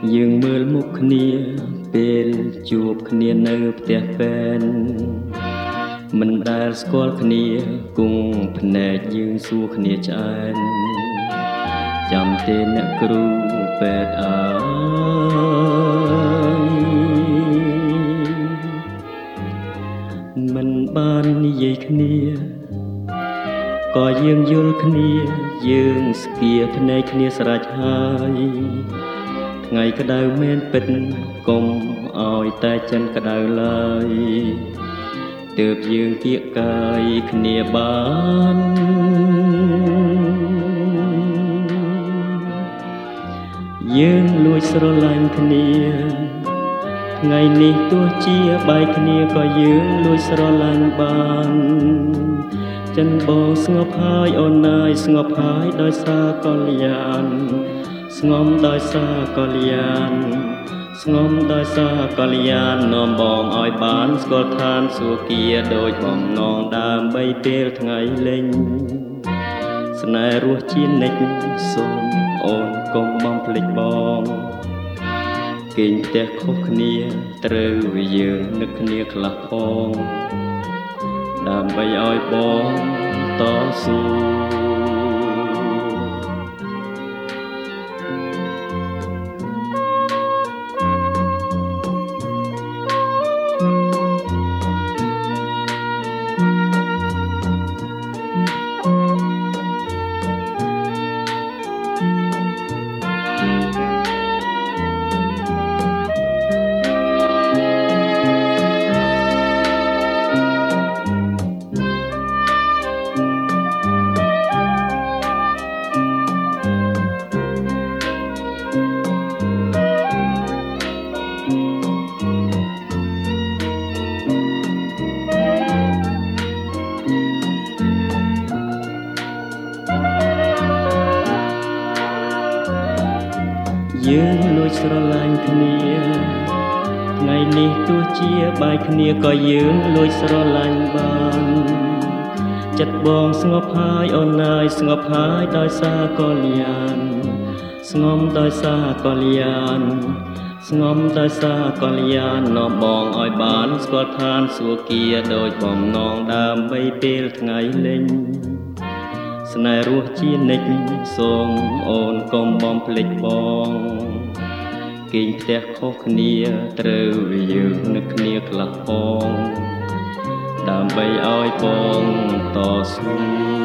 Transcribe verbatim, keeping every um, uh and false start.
យើងមើលមុខគ្នាពេលជួបគ្នានៅផ្ទះហ្វេនមិនដែលស្គាល់គ្នាគង់ភ្នែកយើងសួរគ្នាឆ្អែនចាំទេអ្នកគ្រូពេទ្យអើយមិនបាននិយាយគ្នាក៏យើងយល់គ្នាយើងស្គៀភ្នែកគ្នាស្រេចហើយថ្ងៃក្តៅមែនពិតកុំឲ្យតែចិនក្តៅឡើយទើបយើងគៀកកាយគ្នាបានយើងលួចស្រឡាញ់គ្នាថ្ងៃនេះទោះជាបែកគ្នាក៏យើងលួចស្រឡាញ់បានចិនបងស្ងប់ហើយអូនណាយស្ងប់ហើយដោយសារកល្យានស្ងំដោយសារកល្យានស្ងំដោយសារកល្យាននាំបងឲ្យបានស្គាល់ឋានសួគ៌ដោយបំណងដើម្បីពេលថ្ងៃលេងស្នេហ៍រស់ជានិច្ចសូមអូនកុំបំភ្លេចបងគេងផ្ទះខុសគ្នាត្រូវយើងនឹកគ្នាខ្លះផងដើម្បីឲ្យបងតស៊ូយើងលួចស្រឡាញ់គ្នាថ្ងៃនេះទោះជាបែកគ្នាក៏យើងលួចស្រឡាញ់បានចិត្តបងស្ងប់ហើយអូនណាយស្ងប់ហើយដោយសារកល្យានស្ងំដោយសារកល្យានស្ងំដោយសារកល្យាននាំបងឲ្យបានស្គាល់ឋានសួគ៌ដោយបំណងដើម្បីពេលថ្ងៃលេងស្នេហ៍រស់ជានិច្ចសូមអូនកុំបំភ្លេចបងគេងផ្ទះខុសគ្នាត្រូវយើងនឹកគ្នាខ្លះផងដើម្បីឲ្យបងតស៊ូ